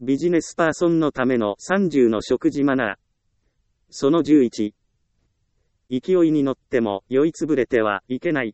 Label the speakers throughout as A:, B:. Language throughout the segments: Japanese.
A: ビジネスパーソンのための30の食事マナー。その11。勢いに乗っても酔いつぶれてはいけない。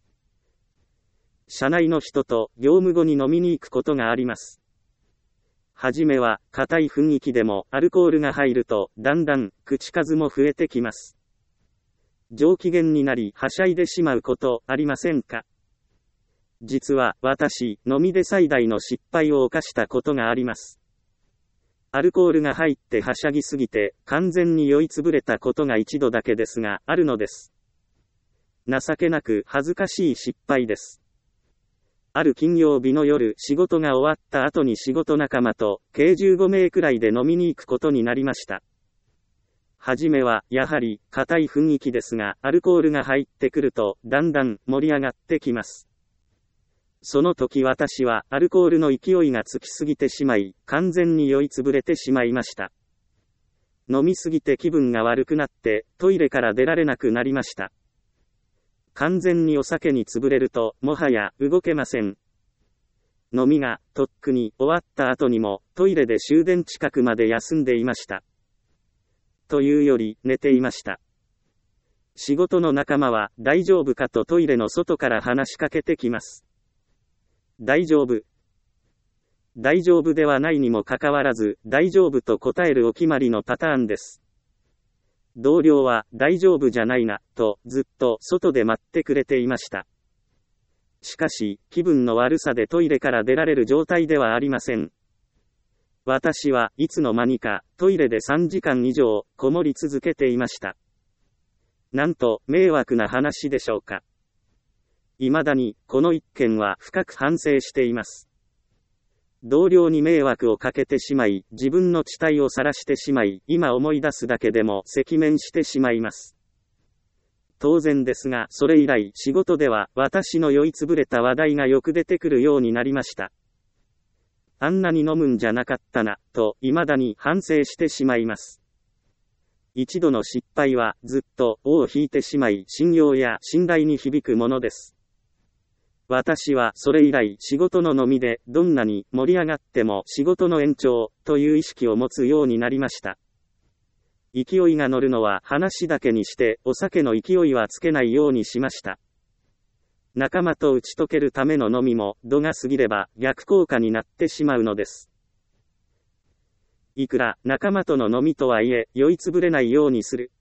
A: 社内の人と業務後に飲みに行くことがあります。はじめは硬い雰囲気でもアルコールが入るとだんだん口数も増えてきます。上機嫌になりはしゃいでしまうことありませんか？実は私、飲みで最大の失敗を犯したことがあります。アルコールが入ってはしゃぎすぎて完全に酔いつぶれたことが一度だけですがあるのです。情けなく恥ずかしい失敗です。ある金曜日の夜、仕事が終わった後に仕事仲間と計15名くらいで飲みに行くことになりました。はじめはやはり硬い雰囲気ですが、アルコールが入ってくるとだんだん盛り上がってきます。その時私はアルコールの勢いがつきすぎてしまい、完全に酔いつぶれてしまいました。飲みすぎて気分が悪くなってトイレから出られなくなりました。完全にお酒に潰れると、もはや動けません。飲みがとっくに終わった後にも、トイレで終電近くまで休んでいました。というより、寝ていました。仕事の仲間は、大丈夫かとトイレの外から話しかけてきます。大丈夫。大丈夫ではないにもかかわらず、大丈夫と答えるお決まりのパターンです。同僚は大丈夫じゃないな、とずっと外で待ってくれていました。しかし、気分の悪さでトイレから出られる状態ではありません。私はいつの間にかトイレで3時間以上こもり続けていました。なんと迷惑な話でしょうか。未だにこの一件は深く反省しています。同僚に迷惑をかけてしまい、自分の恥体を晒してしまい、今思い出すだけでも赤面してしまいます。当然ですが、それ以来仕事では私の酔いつぶれた話題がよく出てくるようになりました。あんなに飲むんじゃなかったな、と未だに反省してしまいます。一度の失敗はずっと尾を引いてしまい、信用や信頼に響くものです。私はそれ以来仕事の飲みでどんなに盛り上がっても仕事の延長という意識を持つようになりました。勢いが乗るのは話だけにしてお酒の勢いはつけないようにしました。仲間と打ち解けるための飲みも度が過ぎれば逆効果になってしまうのです。いくら仲間との飲みとはいえ酔いつぶれないようにする。